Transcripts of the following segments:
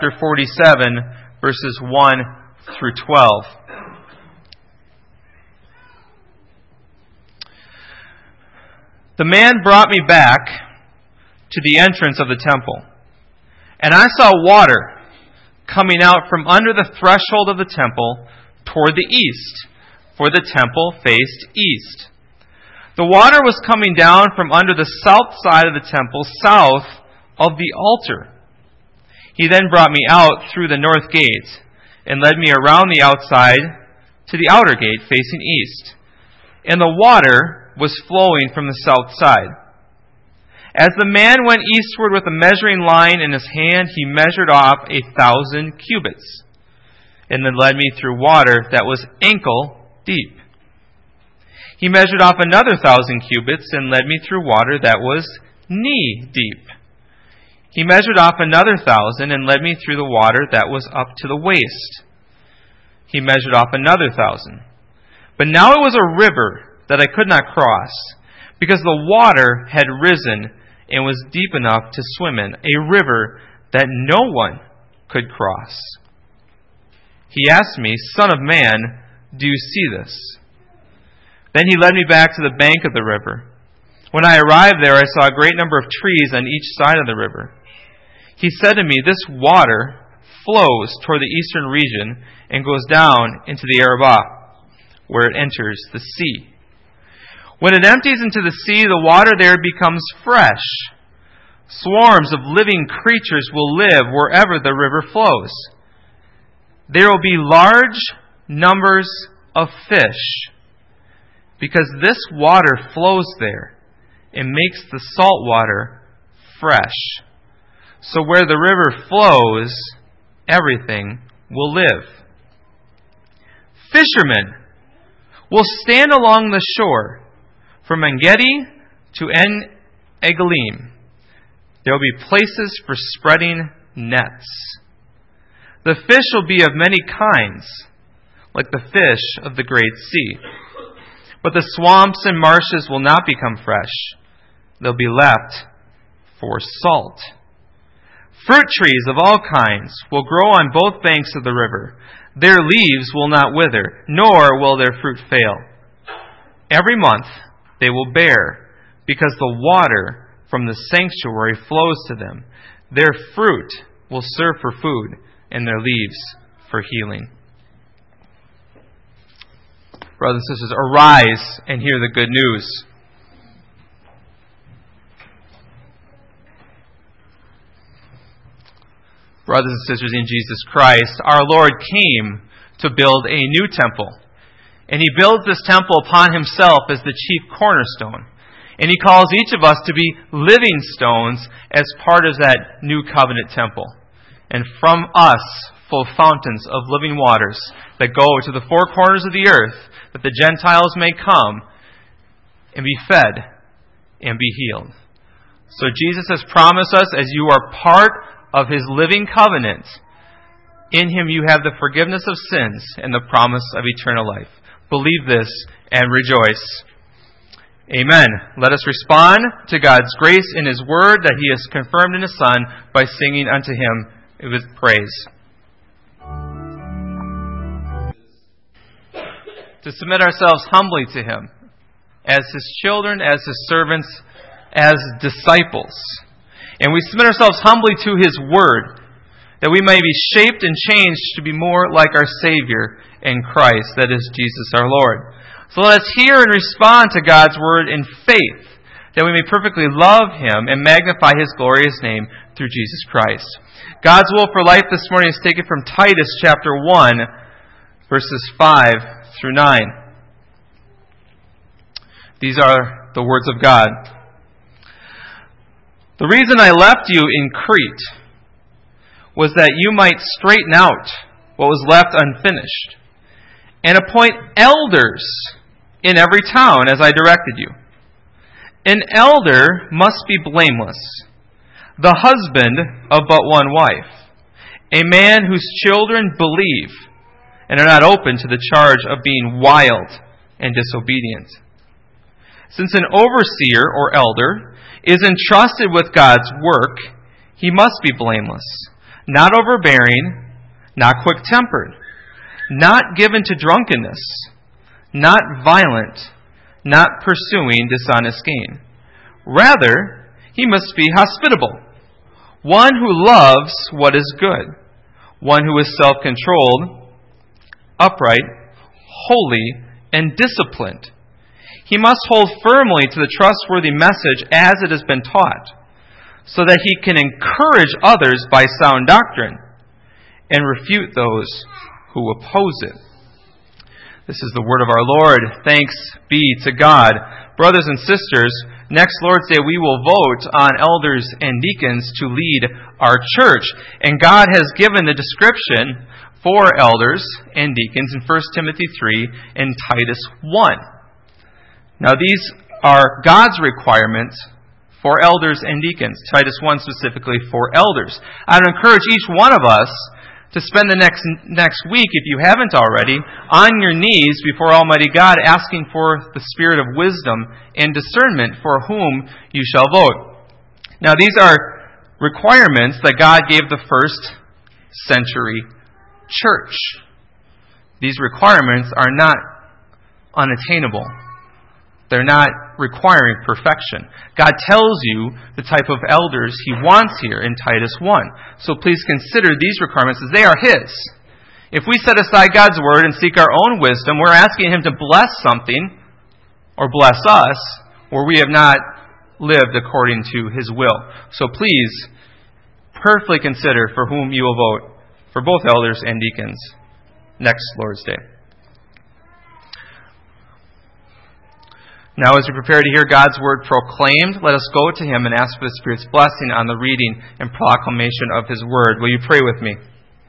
chapter 47, verses 1 through 12. The man brought me back to the entrance of the temple, and I saw water coming out from under the threshold of the temple toward the east, for the temple faced east. The water was coming down from under the south side of the temple, south of the altar. He then brought me out through the north gate and led me around the outside to the outer gate facing east. And the water was flowing from the south side. As the man went eastward with a measuring line in his hand, he measured off 1,000 cubits, and then led me through water that was ankle deep. He measured off another 1,000 cubits and led me through water that was knee deep. He measured off another 1,000 and led me through the water that was up to the waist. He measured off another 1,000. But now it was a river that I could not cross, because the water had risen and was deep enough to swim in, a river that no one could cross. He asked me, "Son of man, do you see this?" Then he led me back to the bank of the river. When I arrived there, I saw a great number of trees on each side of the river. He said to me, "This water flows toward the eastern region and goes down into the Arabah, where it enters the sea. When it empties into the sea, the water there becomes fresh. Swarms of living creatures will live wherever the river flows. There will be large numbers of fish, because this water flows there and makes the salt water fresh. So where the river flows, everything will live. Fishermen will stand along the shore from En-Gedi to En-Egalim. There will be places for spreading nets. The fish will be of many kinds, like the fish of the great sea. But the swamps and marshes will not become fresh. They'll be left for salt. Fruit trees of all kinds will grow on both banks of the river. Their leaves will not wither, nor will their fruit fail. Every month they will bear, because the water from the sanctuary flows to them. Their fruit will serve for food, and their leaves for healing." Brothers and sisters, arise and hear the good news. Brothers and sisters in Jesus Christ, our Lord came to build a new temple. And He builds this temple upon Himself as the chief cornerstone. And He calls each of us to be living stones as part of that new covenant temple. And from us flow fountains of living waters that go to the four corners of the earth, that the Gentiles may come and be fed and be healed. So Jesus has promised us, as you are part of His living covenant, in Him you have the forgiveness of sins and the promise of eternal life. Believe this and rejoice. Amen. Let us respond to God's grace in His Word that He has confirmed in His Son by singing unto Him with praise. To submit ourselves humbly to Him as His children, as His servants, as disciples. And we submit ourselves humbly to His Word, that we may be shaped and changed to be more like our Savior in Christ, that is Jesus our Lord. So let us hear and respond to God's Word in faith, that we may perfectly love Him and magnify His glorious name through Jesus Christ. God's will for life this morning is taken from Titus chapter 1, verses 5 through 9. These are the words of God. "The reason I left you in Crete was that you might straighten out what was left unfinished, and appoint elders in every town as I directed you. An elder must be blameless, the husband of but one wife, a man whose children believe and are not open to the charge of being wild and disobedient. Since an overseer or elder is entrusted with God's work, he must be blameless, not overbearing, not quick-tempered, not given to drunkenness, not violent, not pursuing dishonest gain. Rather, he must be hospitable, one who loves what is good, one who is self-controlled, upright, holy, and disciplined. He must hold firmly to the trustworthy message as it has been taught, so that he can encourage others by sound doctrine and refute those who oppose it. This is the word of our Lord. Thanks be to God. Brothers and sisters, next Lord's Day we will vote on elders and deacons to lead our church. And God has given the description for elders and deacons in 1 Timothy 3 and Titus 1. Now these are God's requirements for elders and deacons. Titus 1 specifically for elders. I would encourage each one of us to spend the next week, if you haven't already, on your knees before Almighty God, asking for the spirit of wisdom and discernment for whom you shall vote. Now these are requirements that God gave the first century church. These requirements are not unattainable. They're not requiring perfection. God tells you the type of elders He wants here in Titus 1. So please consider these requirements as they are His. If we set aside God's Word and seek our own wisdom, we're asking Him to bless something or bless us where we have not lived according to His will. So please prayerfully consider for whom you will vote for both elders and deacons next Lord's Day. Now, as we prepare to hear God's Word proclaimed, let us go to Him and ask for the Spirit's blessing on the reading and proclamation of His Word. Will you pray with me?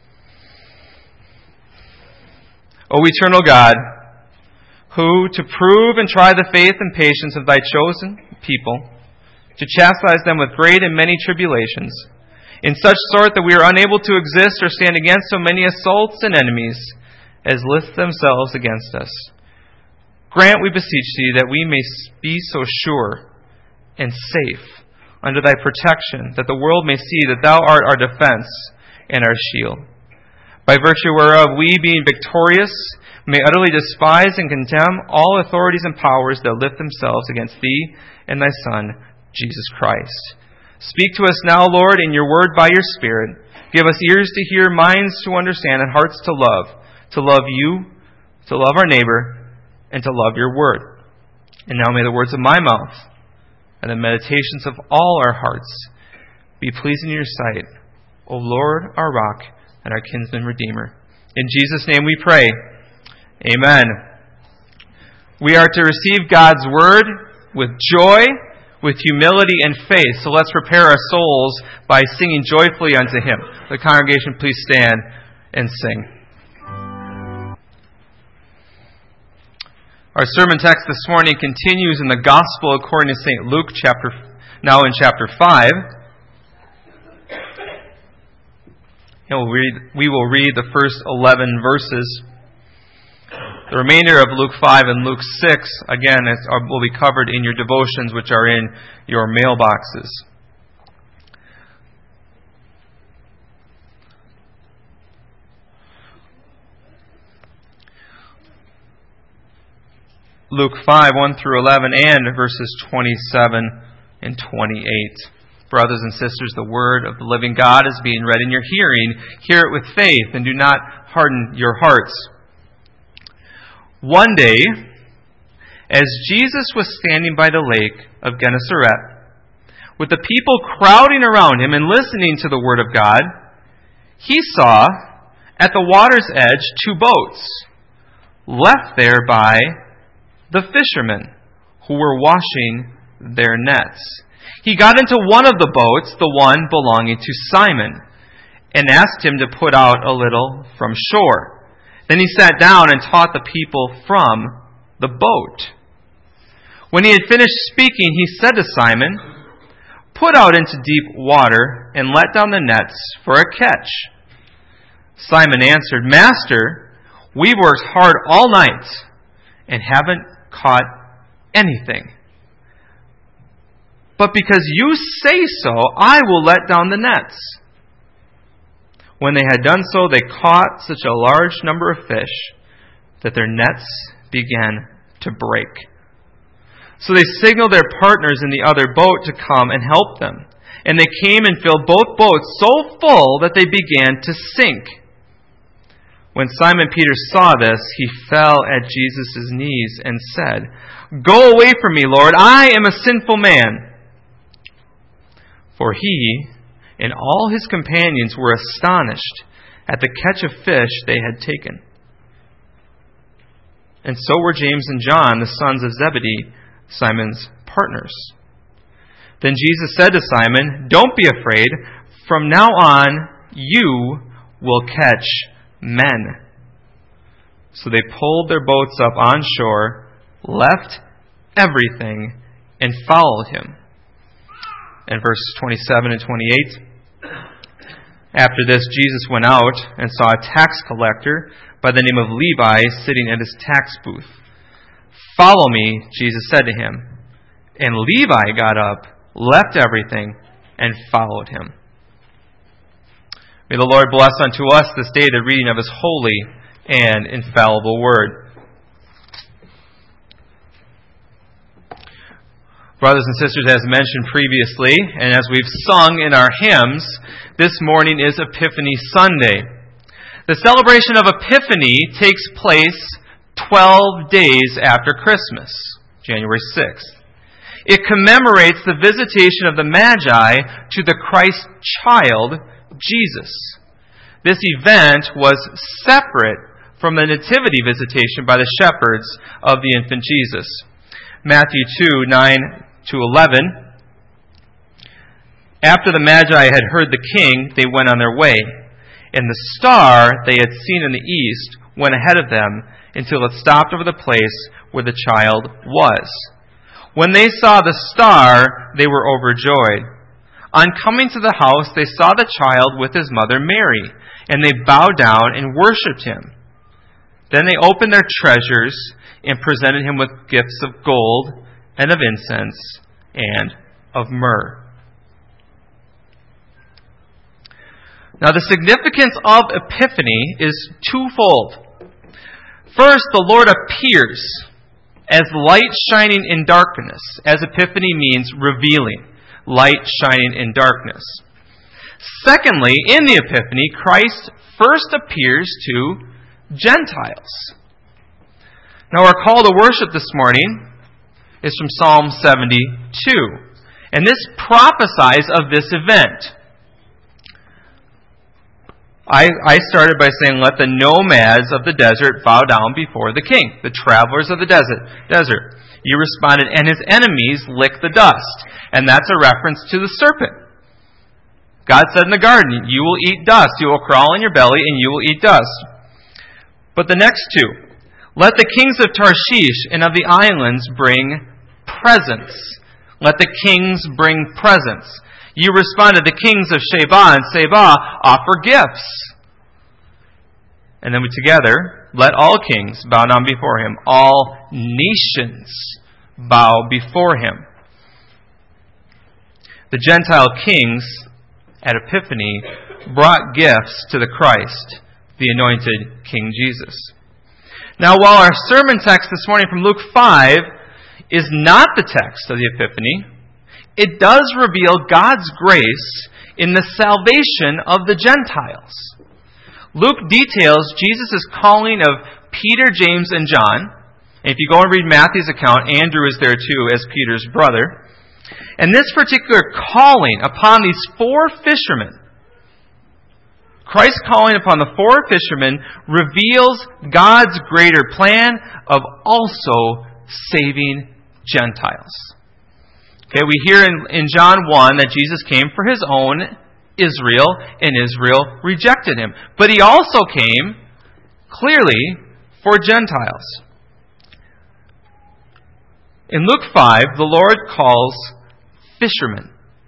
O eternal God, who, to prove and try the faith and patience of Thy chosen people, to chastise them with great and many tribulations, in such sort that we are unable to exist or stand against so many assaults and enemies as lift themselves against us. Grant, we beseech Thee, that we may be so sure and safe under Thy protection, that the world may see that Thou art our defense and our shield. By virtue whereof we, being victorious, may utterly despise and condemn all authorities and powers that lift themselves against Thee and Thy Son, Jesus Christ. Speak to us now, Lord, in Your Word by Your Spirit. Give us ears to hear, minds to understand, and hearts to love You, to love our neighbor, and to love Your Word. And now may the words of my mouth and the meditations of all our hearts be pleasing in Your sight, O Lord, our rock and our kinsman redeemer. In Jesus' name we pray. Amen. We are to receive God's Word with joy, with humility and faith. So let's prepare our souls by singing joyfully unto Him. The congregation, please stand and sing. Our sermon text this morning continues in the Gospel according to St. Luke, now in chapter 5. And we will read the first 11 verses. The remainder of Luke 5 and Luke 6, again, will be covered in your devotions, which are in your mailboxes. Luke 5, 1 through 11, and verses 27 and 28. Brothers and sisters, the Word of the living God is being read in your hearing. Hear it with faith, and do not harden your hearts. One day, as Jesus was standing by the lake of Gennesaret, with the people crowding around Him and listening to the Word of God, He saw at the water's edge 2 boats, left there by the fishermen who were washing their nets. He got into one of the boats, the one belonging to Simon, and asked him to put out a little from shore. Then he sat down and taught the people from the boat. When he had finished speaking, he said to Simon, "Put out into deep water and let down the nets for a catch." Simon answered, "Master, we've worked hard all night and haven't caught anything. But because you say so, I will let down the nets." When they had done so, they caught such a large number of fish that their nets began to break. So they signaled their partners in the other boat to come and help them. And they came and filled both boats so full that they began to sink. When Simon Peter saw this, he fell at Jesus' knees and said, "Go away from me, Lord, I am a sinful man." For he and all his companions were astonished at the catch of fish they had taken. And so were James and John, the sons of Zebedee, Simon's partners. Then Jesus said to Simon, "Don't be afraid. From now on, you will catch men." So they pulled their boats up on shore, left everything, and followed him. And verses 27 and 28. After this, Jesus went out and saw a tax collector by the name of Levi sitting at his tax booth. "Follow me," Jesus said to him. And Levi got up, left everything, and followed him. May the Lord bless unto us this day the reading of His holy and infallible word. Brothers and sisters, as mentioned previously, and as we've sung in our hymns, this morning is Epiphany Sunday. The celebration of Epiphany takes place 12 days after Christmas, January 6th. It commemorates the visitation of the Magi to the Christ child, Jesus. This event was separate from the nativity visitation by the shepherds of the infant Jesus. Matthew 2, 9-11. After the Magi had heard the king, they went on their way. And the star they had seen in the east went ahead of them until it stopped over the place where the child was. When they saw the star, they were overjoyed. On coming to the house, they saw the child with his mother Mary, and they bowed down and worshipped him. Then they opened their treasures and presented him with gifts of gold and of incense and of myrrh. Now, the significance of Epiphany is twofold. First, the Lord appears as light shining in darkness, as Epiphany means revealing, light shining in darkness. Secondly, in the Epiphany, Christ first appears to Gentiles. Now, our call to worship this morning is from Psalm 72, and this prophesies of this event. I started by saying, "Let the nomads of the desert bow down before the king," the travelers of the desert. You responded, "And his enemies lick the dust." And that's a reference to the serpent. God said in the garden, "You will eat dust. You will crawl in your belly and you will eat dust." But the next two, "Let the kings of Tarshish and of the islands bring presents." Let the kings bring presents. You responded, "The kings of Sheba and Seba offer gifts." And then we together, "Let all kings bow down before him. All nations bow before him." The Gentile kings at Epiphany brought gifts to the Christ, the anointed King Jesus. Now, while our sermon text this morning from Luke 5 is not the text of the Epiphany, it does reveal God's grace in the salvation of the Gentiles. Luke details Jesus' calling of Peter, James, and John. And if you go and read Matthew's account, Andrew is there too as Peter's brother. And this particular calling upon these four fishermen, Christ's calling upon the four fishermen, reveals God's greater plan of also saving Gentiles. Okay, we hear in John 1 that Jesus came for his own Israel, and Israel rejected him. But he also came, clearly, for Gentiles. In Luke 5, the Lord calls fishermen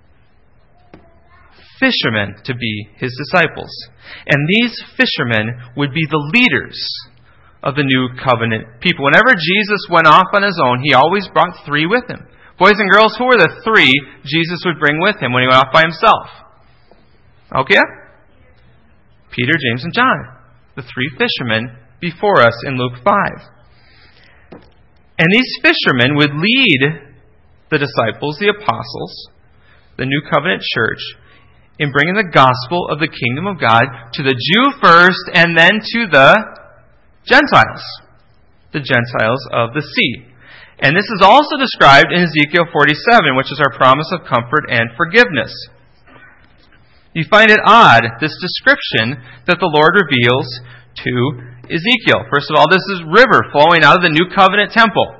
to be his disciples. And these fishermen would be the leaders of the new covenant people. Whenever Jesus went off on his own, he always brought three with him. Boys and girls, who were the three Jesus would bring with him when he went off by himself? Okay? Peter, James, and John, the three fishermen before us in Luke 5. And these fishermen would lead the disciples, the apostles, the New Covenant church, in bringing the gospel of the kingdom of God to the Jew first and then to the Gentiles of the sea. And this is also described in Ezekiel 47, which is our promise of comfort and forgiveness. You find it odd, this description that the Lord reveals to Ezekiel. First of all, this is river flowing out of the New Covenant temple.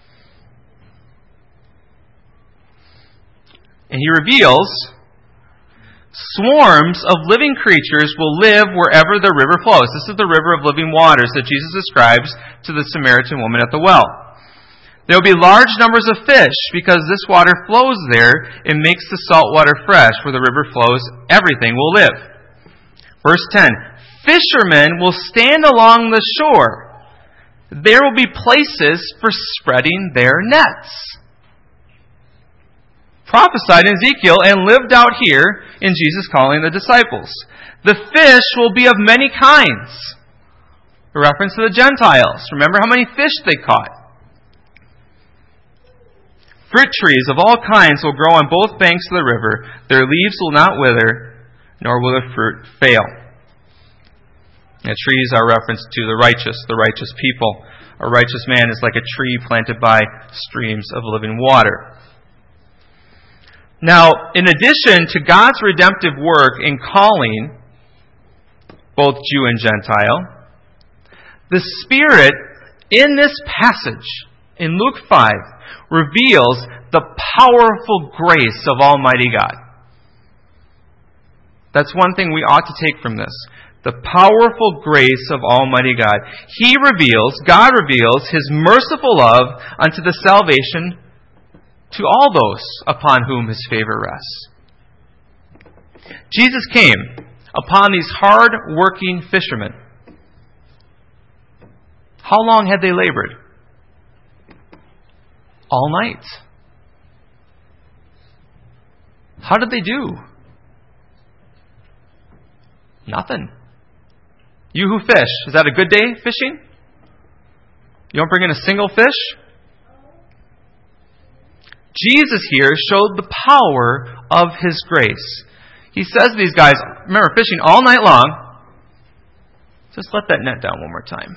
And he reveals swarms of living creatures will live wherever the river flows. This is the river of living waters that Jesus describes to the Samaritan woman at the well. There will be large numbers of fish because this water flows there and makes the salt water fresh. Where the river flows, everything will live. Verse 10, fishermen will stand along the shore. There will be places for spreading their nets. Prophesied in Ezekiel and lived out here in Jesus calling the disciples. The fish will be of many kinds. A reference to the Gentiles. Remember how many fish they caught. Fruit trees of all kinds will grow on both banks of the river. Their leaves will not wither, nor will their fruit fail. And trees are reference to the righteous people. A righteous man is like a tree planted by streams of living water. Now, in addition to God's redemptive work in calling both Jew and Gentile, the Spirit in this passage, in Luke 5, reveals the powerful grace of Almighty God. That's one thing we ought to take from this. The powerful grace of Almighty God. God reveals His merciful love unto the salvation to all those upon whom His favor rests. Jesus came upon these hard-working fishermen. How long had they labored? All night. How did they do? Nothing. You who fish, is that a good day fishing? You don't bring in a single fish? Jesus here showed the power of His grace. He says to these guys, remember, fishing all night long, just let that net down one more time.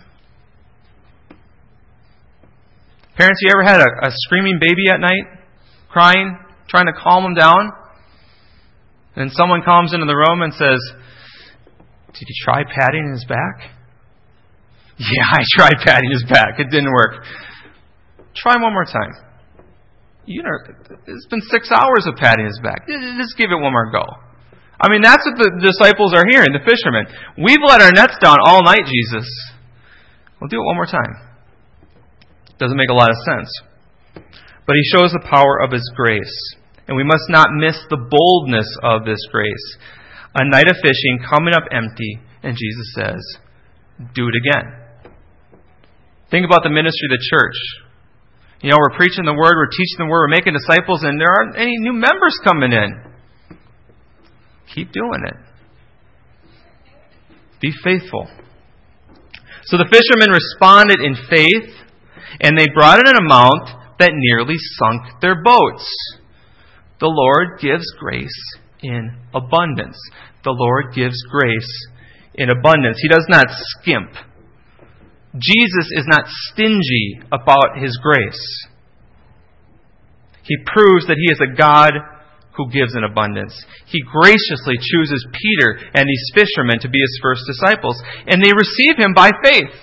Parents, you ever had a screaming baby at night, crying, trying to calm them down? And someone comes into the room and says, did you try patting his back? Yeah, I tried patting his back. It didn't work. Try one more time. It's been 6 hours of patting his back. Just give it one more go. I mean, that's what the disciples are hearing, the fishermen. We've let our nets down all night, Jesus. We'll do it one more time. Doesn't make a lot of sense. But He shows the power of His grace. And we must not miss the boldness of this grace. A night of fishing coming up empty, and Jesus says, do it again. Think about the ministry of the church. We're preaching the Word, we're teaching the Word, we're making disciples, and there aren't any new members coming in. Keep doing it. Be faithful. So the fishermen responded in faith, and they brought in an amount that nearly sunk their boats. The Lord gives grace in abundance. The Lord gives grace in abundance. He does not skimp. Jesus is not stingy about His grace. He proves that He is a God who gives in abundance. He graciously chooses Peter and these fishermen to be His first disciples, and they receive Him by faith.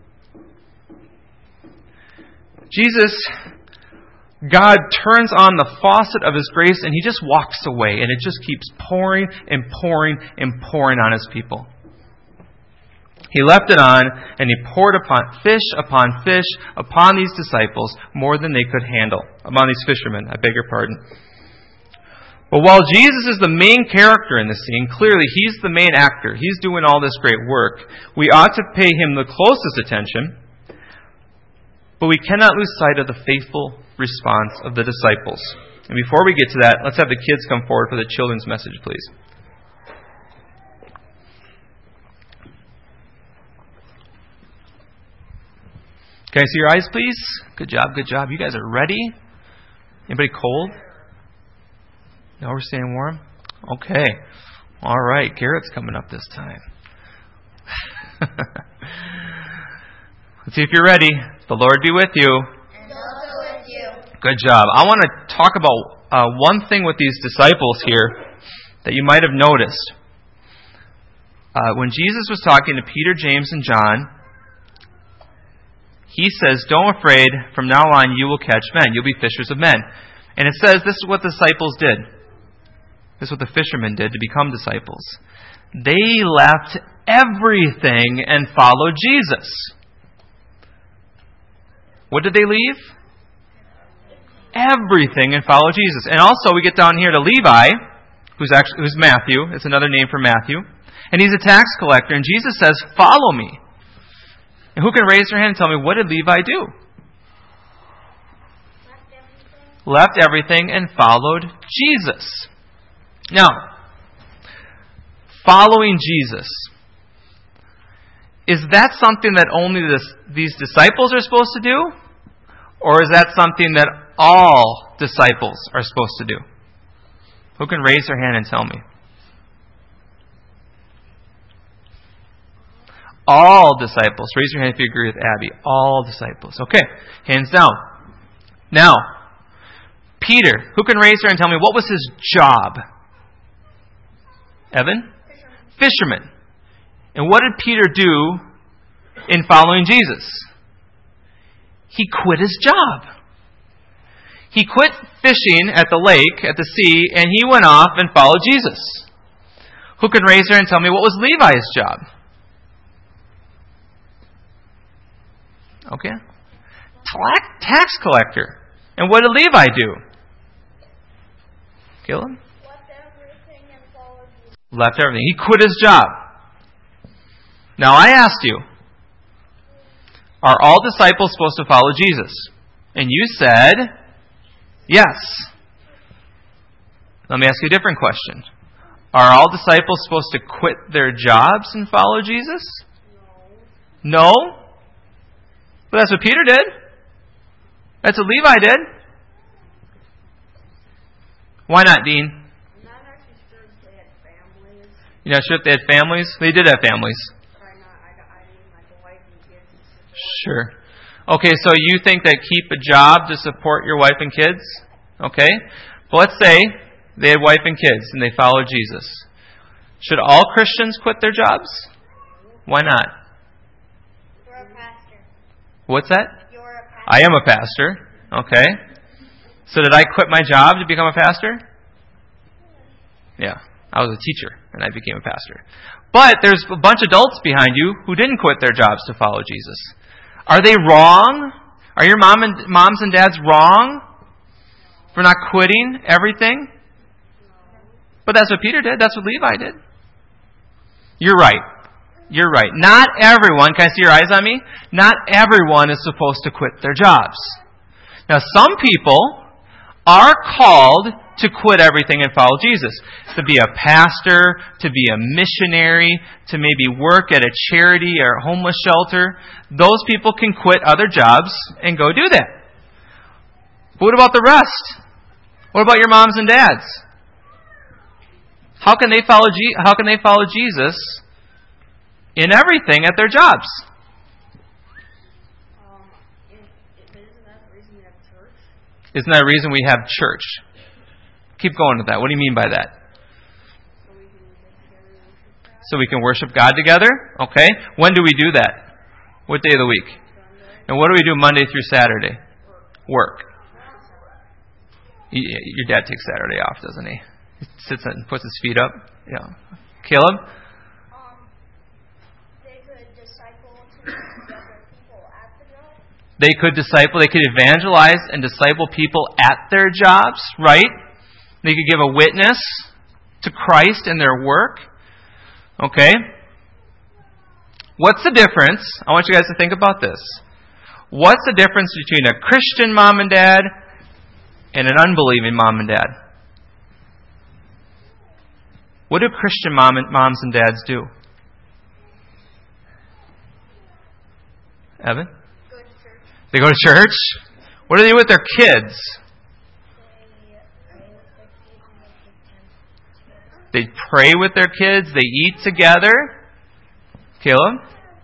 God turns on the faucet of His grace and He just walks away, and it just keeps pouring and pouring and pouring on His people. He left it on, and He poured upon fish upon these disciples more than they could handle. Upon these fishermen, I beg your pardon. But while Jesus is the main character in this scene, clearly He's the main actor. He's doing all this great work. We ought to pay Him the closest attention, but we cannot lose sight of the faithful response of the disciples. And before we get to that, let's have the kids come forward for the children's message, please. Can I see your eyes, please? Good job, good job. You guys are ready? Anybody cold? No, we're staying warm? Okay. All right. Garrett's coming up this time. Let's see if you're ready. The Lord be with you. And also with you. Good job. I want to talk about one thing with these disciples here that you might have noticed. When Jesus was talking to Peter, James, and John, He says, don't be afraid, from now on you will catch men. You'll be fishers of men. And it says this is what the disciples did. This is what the fishermen did to become disciples. They left everything and followed Jesus. What did they leave? Everything and followed Jesus. And also we get down here to Levi, who's Matthew. It's another name for Matthew. And he's a tax collector. And Jesus says, follow me. And who can raise their hand and tell me, what did Levi do? Left everything and followed Jesus. Now, following Jesus, is that something that only these disciples are supposed to do? Or is that something that all disciples are supposed to do? Who can raise their hand and tell me? All disciples. Raise your hand if you agree with Abby. All disciples. Okay. Hands down. Now, Peter. Who can raise their hand and tell me what was his job? Evan? Fisherman. And what did Peter do in following Jesus? He quit his job. He quit fishing at the lake, at the sea, and he went off and followed Jesus. Who can raise their hand and tell me what was Levi's job? Okay. Tax collector. And what did Levi do? Caleb? Left everything and followed Jesus. Left everything. He quit his job. Now I asked you, are all disciples supposed to follow Jesus? And you said, yes. Let me ask you a different question. Are all disciples supposed to quit their jobs and follow Jesus? No? Well, that's what Peter did. That's what Levi did. Why not, Dean? I'm not actually sure if they had families. You're not sure if they had families? They did have families. But I mean, like a wife and kids and support. Sure. Okay, so you think that keep a job to support your wife and kids? Okay. But let's say they had wife and kids and they followed Jesus. Should all Christians quit their jobs? Why not? You're a pastor. What's that? You're a pastor. I am a pastor. Okay. So did I quit my job to become a pastor? Yeah. I was a teacher and I became a pastor. But there's a bunch of adults behind you who didn't quit their jobs to follow Jesus. Are they wrong? Are your moms and dads wrong for not quitting everything? But that's what Peter did. That's what Levi did. You're right. You're right. Not everyone, can I see your eyes on me? Not everyone is supposed to quit their jobs. Now, some people are called to quit everything and follow Jesus. To be a pastor, to be a missionary, to maybe work at a charity or a homeless shelter. Those people can quit other jobs and go do that. But what about the rest? What about your moms and dads? How can they follow Jesus in everything at their jobs? Isn't that the reason we have church? Isn't that a reason we have church? Keep going with that. What do you mean by that? So we can worship God together? Okay. When do we do that? What day of the week? And what do we do Monday through Saturday? Work. Your dad takes Saturday off, doesn't he? He sits and puts his feet up. Yeah. Caleb? They could disciple to other people at the job. They could evangelize and disciple people at their jobs, right? They could give a witness to Christ in their work. Okay? What's the difference? I want you guys to think about this. What's the difference between a Christian mom and dad and an unbelieving mom and dad? What do Christian moms and dads do? Evan? Go to church. They go to church? What do they do with their kids? They pray with their kids. They eat together. Caleb?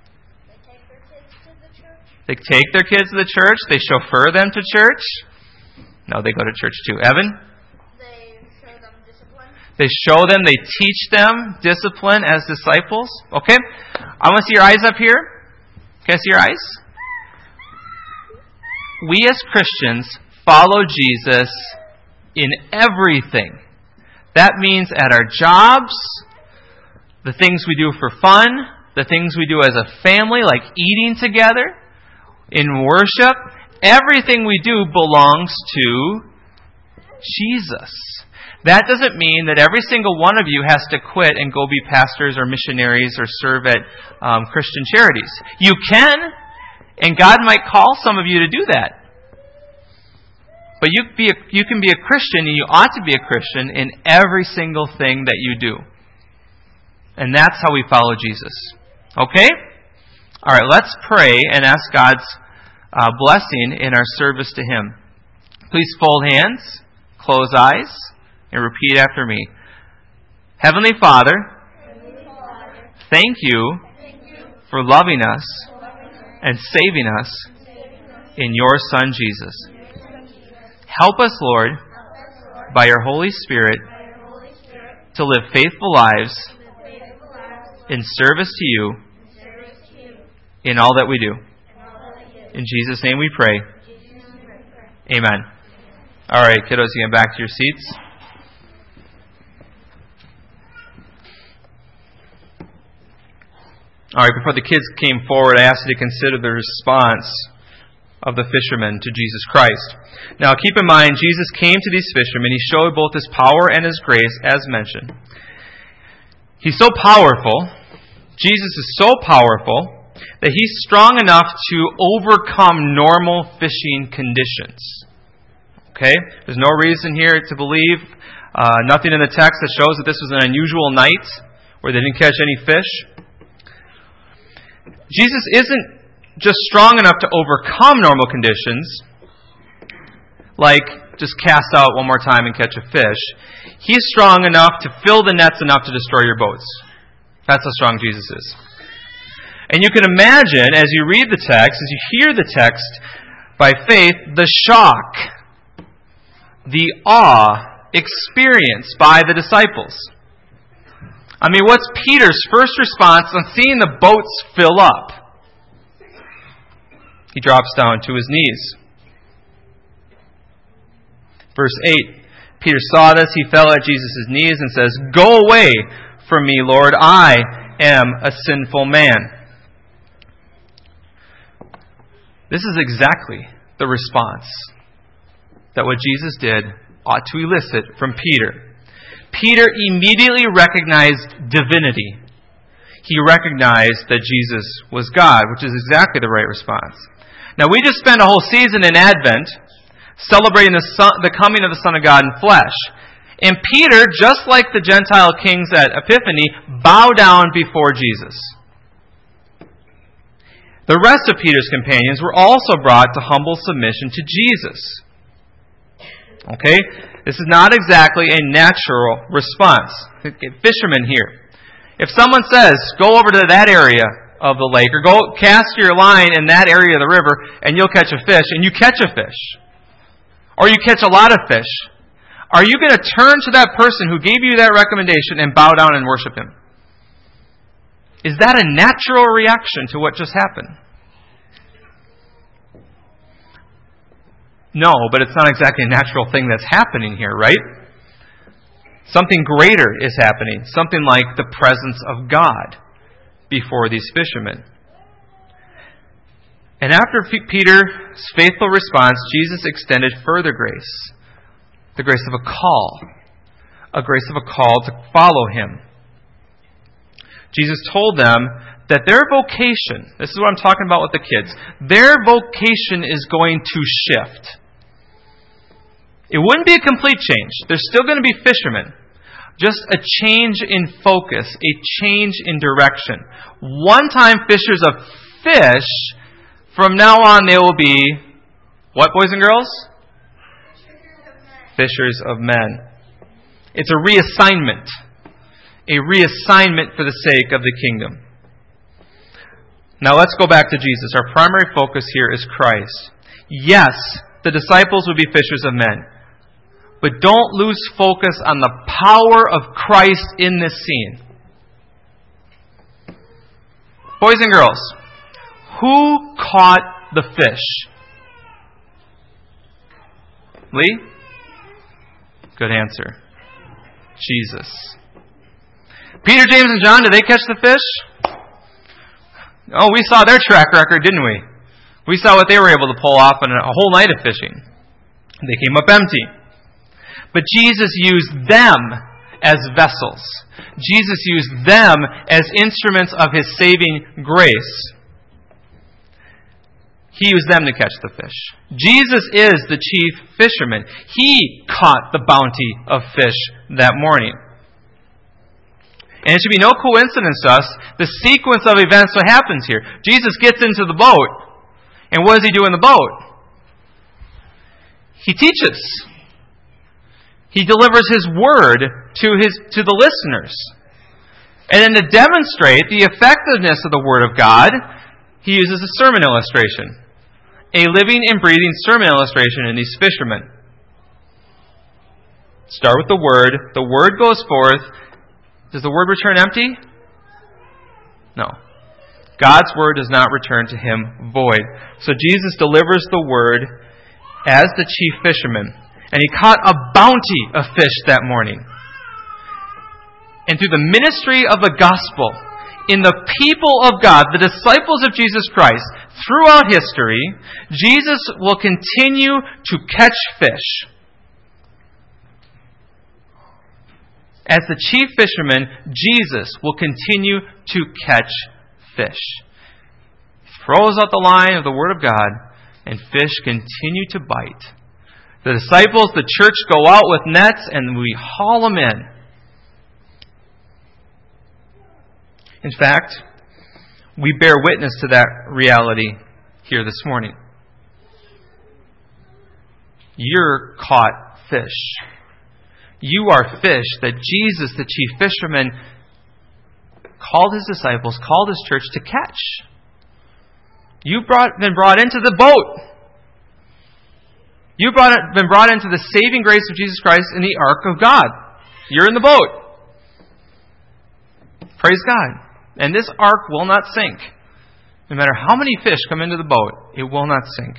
They take their kids to the church. They chauffeur them to church. No, they go to church too. Evan? They show them discipline. They show them, they teach them discipline as disciples. Okay? I want to see your eyes up here. Can I see your eyes? We as Christians follow Jesus in everything. That means at our jobs, the things we do for fun, the things we do as a family, like eating together, in worship. Everything we do belongs to Jesus. That doesn't mean that every single one of you has to quit and go be pastors or missionaries or serve at Christian charities. You can, and God might call some of you to do that. But you can be a Christian, and you ought to be a Christian in every single thing that you do. And that's how we follow Jesus. Okay? All right, let's pray and ask God's blessing in our service to Him. Please fold hands, close eyes, and repeat after me. Heavenly Father, thank you for loving us and saving us in your Son Jesus. Help us, Lord, by your Holy Spirit, to live faithful lives in service to you in all that we do. In Jesus' name we pray. Amen. All right, kiddos, you get back to your seats. All right, before the kids came forward, I asked you to consider the response of the fishermen to Jesus Christ. Now, keep in mind, Jesus came to these fishermen. He showed both His power and His grace, as mentioned. He's so powerful. Jesus is so powerful that He's strong enough to overcome normal fishing conditions. Okay? There's no reason here to believe, nothing in the text that shows that this was an unusual night where they didn't catch any fish. Jesus isn't just strong enough to overcome normal conditions, like just cast out one more time and catch a fish. He's strong enough to fill the nets enough to destroy your boats. That's how strong Jesus is. And you can imagine, as you read the text, as you hear the text by faith, the shock, the awe experienced by the disciples. I mean, what's Peter's first response on seeing the boats fill up? He drops down to his knees. Verse 8, Peter saw this, he fell at Jesus' knees and says, "Go away from me, Lord, I am a sinful man." This is exactly the response that what Jesus did ought to elicit from Peter. Peter immediately recognized divinity. He recognized that Jesus was God, which is exactly the right response. Now, we just spent a whole season in Advent celebrating the coming of the Son of God in flesh. And Peter, just like the Gentile kings at Epiphany, bowed down before Jesus. The rest of Peter's companions were also brought to humble submission to Jesus. Okay? This is not exactly a natural response. Fishermen here. If someone says, go over to that area of the lake, or go cast your line in that area of the river, and you'll catch a fish, and you catch a fish, or you catch a lot of fish, are you going to turn to that person who gave you that recommendation and bow down and worship him? Is that a natural reaction to what just happened? No, but it's not exactly a natural thing that's happening here, right? Something greater is happening. Something like the presence of God before these fishermen. And after Peter's faithful response, Jesus extended further grace. The grace of a call. A grace of a call to follow Him. Jesus told them that their vocation, this is what I'm talking about with the kids, their vocation is going to shift. It wouldn't be a complete change. They're still going to be fishermen. Just a change in focus, a change in direction. One-time fishers of fish From now on they will be, what, boys and girls? Fishers of men. It's a reassignment. A reassignment for the sake of the kingdom. Now let's go back to Jesus. Our primary focus here is Christ. Yes, the disciples would be fishers of men. But don't lose focus on the power of Christ in this scene. Boys and girls, who caught the fish? Lee? Good answer. Jesus. Peter, James, and John, did they catch the fish? Oh, we saw their track record, didn't we? We saw what they were able to pull off in a whole night of fishing. They came up empty. But Jesus used them as vessels. Jesus used them as instruments of His saving grace. He used them to catch the fish. Jesus is the chief fisherman. He caught the bounty of fish that morning. And it should be no coincidence to us the sequence of events that happens here. Jesus gets into the boat. And what does He do in the boat? He teaches. He delivers His word to the listeners. And then to demonstrate the effectiveness of the Word of God, He uses a sermon illustration. A living and breathing sermon illustration in these fishermen. Start with the Word. The Word goes forth. Does the Word return empty? No. God's Word does not return to Him void. So Jesus delivers the Word as the chief fisherman. And He caught a bounty of fish that morning. And through the ministry of the gospel, in the people of God, the disciples of Jesus Christ, throughout history, Jesus will continue to catch fish. As the chief fisherman, Jesus will continue to catch fish. He throws out the line of the Word of God, and fish continue to bite. The disciples, the church, go out with nets, and we haul them in. In fact, we bear witness to that reality here this morning. You're caught fish. You are fish that Jesus, the chief fisherman, called His disciples, called His church to catch. You've been brought into the boat. You've been brought into the saving grace of Jesus Christ in the ark of God. You're in the boat. Praise God. And this ark will not sink. No matter how many fish come into the boat, it will not sink.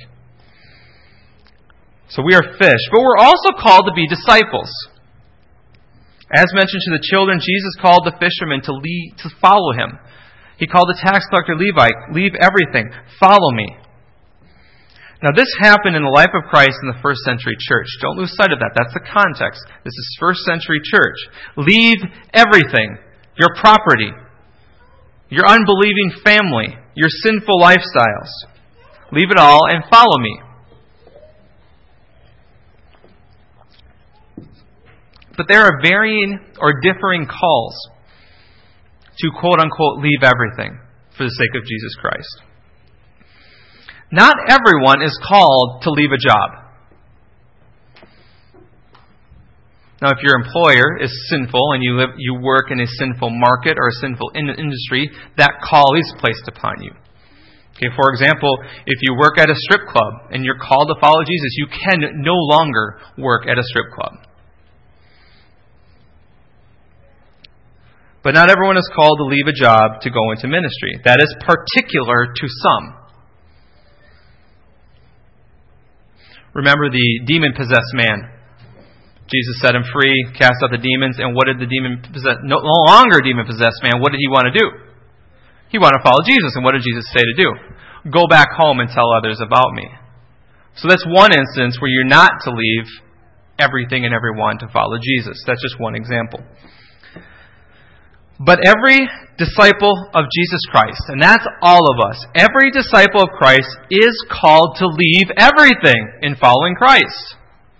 So we are fish, but we're also called to be disciples. As mentioned to the children, Jesus called the fishermen to follow Him. He called the tax collector Levi, leave everything, follow me. Now this happened in the life of Christ in the first century church. Don't lose sight of that. That's the context. This is first century church. Leave everything, your property, your unbelieving family, your sinful lifestyles. Leave it all and follow me. But there are varying or differing calls to quote-unquote leave everything for the sake of Jesus Christ. Not everyone is called to leave a job. Now, if your employer is sinful and you work in a sinful market or a sinful industry, that call is placed upon you. Okay, for example, if you work at a strip club and you're called to follow Jesus, you can no longer work at a strip club. But not everyone is called to leave a job to go into ministry. That is particular to some. Remember the demon-possessed man. Jesus set him free, cast out the demons, and what did the no longer demon-possessed man, what did he want to do? He wanted to follow Jesus, and what did Jesus say to do? Go back home and tell others about me. So that's one instance where you're not to leave everything and everyone to follow Jesus. That's just one example. But every disciple of Jesus Christ, and that's all of us, every disciple of Christ is called to leave everything in following Christ.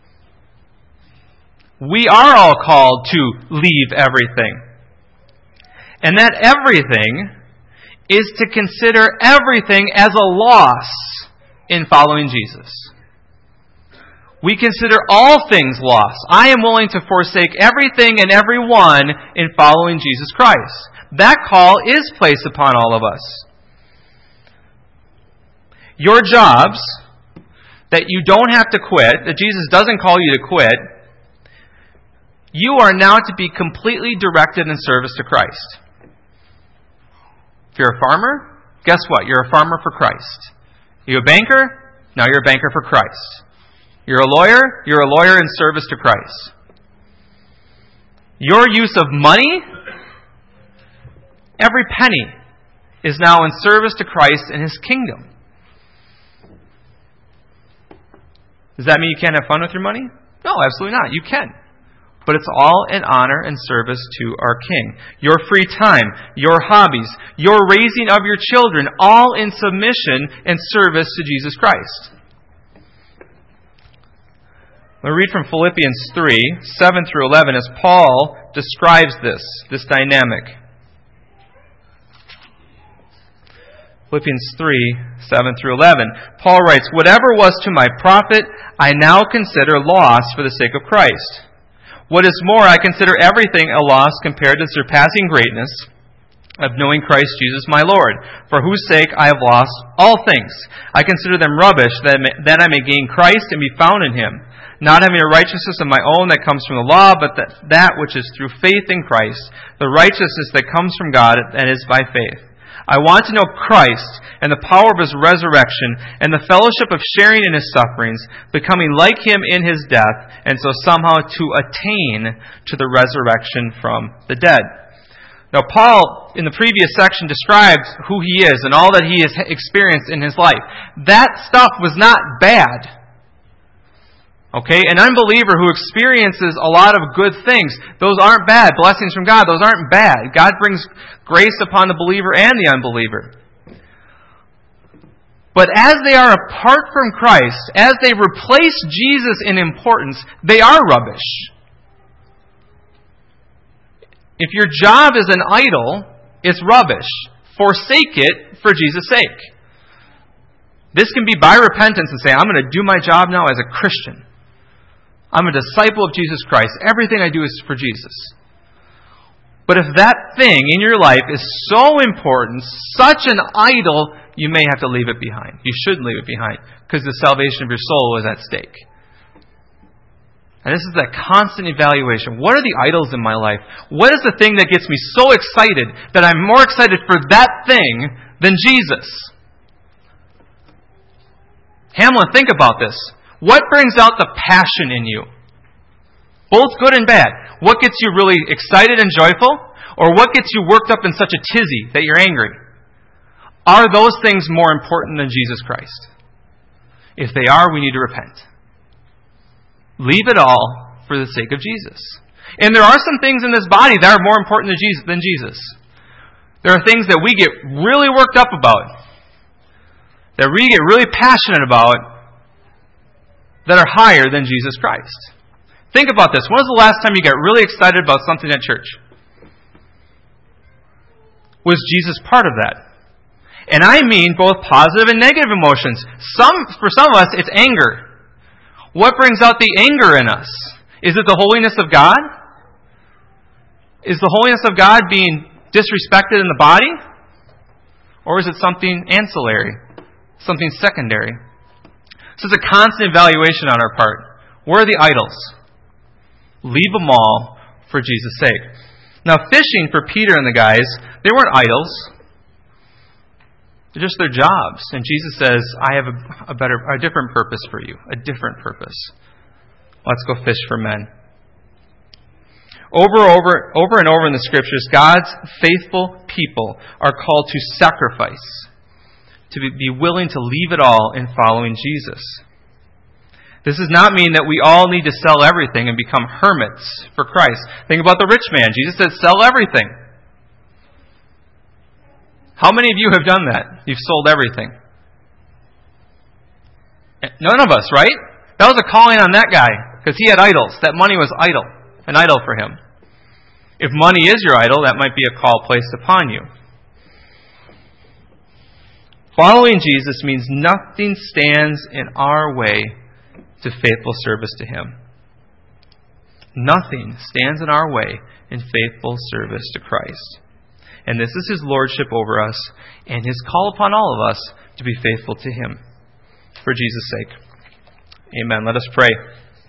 We are all called to leave everything. And that everything is to consider everything as a loss in following Jesus. We consider all things loss. I am willing to forsake everything and everyone in following Jesus Christ. That call is placed upon all of us. Your jobs that you don't have to quit, that Jesus doesn't call you to quit, you are now to be completely directed in service to Christ. If you're a farmer, guess what? You're a farmer for Christ. You're a banker? Now you're a banker for Christ. You're a lawyer? You're a lawyer in service to Christ. Your use of money, every penny, is now in service to Christ and His kingdom. Does that mean you can't have fun with your money? No, absolutely not. You can. But it's all in honor and service to our King. Your free time, your hobbies, your raising of your children, all in submission and service to Jesus Christ. We'll read from Philippians 3, 7 through 11, as Paul describes this dynamic. Philippians 3, 7 through 11. Paul writes, "Whatever was to my profit, I now consider loss for the sake of Christ. What is more, I consider everything a loss compared to the surpassing greatness of knowing Christ Jesus my Lord, for whose sake I have lost all things. I consider them rubbish, that I may gain Christ and be found in Him, not having a righteousness of my own that comes from the law, but that which is through faith in Christ, the righteousness that comes from God and is by faith. I want to know Christ and the power of His resurrection and the fellowship of sharing in His sufferings, becoming like Him in His death, and so somehow to attain to the resurrection from the dead." Now, Paul, in the previous section, describes who he is and all that he has experienced in his life. That stuff was not bad. Okay? An unbeliever who experiences a lot of good things, those aren't bad. Blessings from God, those aren't bad. God brings grace upon the believer and the unbeliever. But as they are apart from Christ, as they replace Jesus in importance, they are rubbish. If your job is an idol, it's rubbish. Forsake it for Jesus' sake. This can be by repentance and say, I'm going to do my job now as a Christian. I'm a disciple of Jesus Christ. Everything I do is for Jesus. But if that thing in your life is so important, such an idol, you may have to leave it behind. You should leave it behind, because the salvation of your soul is at stake. And this is that constant evaluation. What are the idols in my life? What is the thing that gets me so excited that I'm more excited for that thing than Jesus? Hamlin, think about this. What brings out the passion in you? Both good and bad. What gets you really excited and joyful? Or what gets you worked up in such a tizzy that you're angry? Are those things more important than Jesus Christ? If they are, we need to repent. Leave it all for the sake of Jesus. And there are some things in this body that are more important than Jesus. There are things that we get really worked up about, that we get really passionate about, that are higher than Jesus Christ. Think about this. When was the last time you got really excited about something at church? Was Jesus part of that? And I mean both positive and negative emotions. For some of us, it's anger. What brings out the anger in us? Is it the holiness of God? Is the holiness of God being disrespected in the body? Or is it something ancillary? Something secondary? This is a constant evaluation on our part. Where are the idols? Leave them all for Jesus' sake. Now, fishing for Peter and the guys, they weren't idols. They're just their jobs. And Jesus says, I have a different purpose for you. A different purpose. Let's go fish for men. Over and over in the Scriptures, God's faithful people are called to sacrifice, to be willing to leave it all in following Jesus. This does not mean that we all need to sell everything and become hermits for Christ. Think about the rich man. Jesus said, sell everything. How many of you have done that? You've sold everything. None of us, right? That was a calling on that guy, because he had idols. That money was an idol for him. If money is your idol, that might be a call placed upon you. Following Jesus means nothing stands in our way to faithful service to Him. Nothing stands in our way in faithful service to Christ. And this is His lordship over us and His call upon all of us to be faithful to Him. For Jesus' sake. Amen. Let us pray.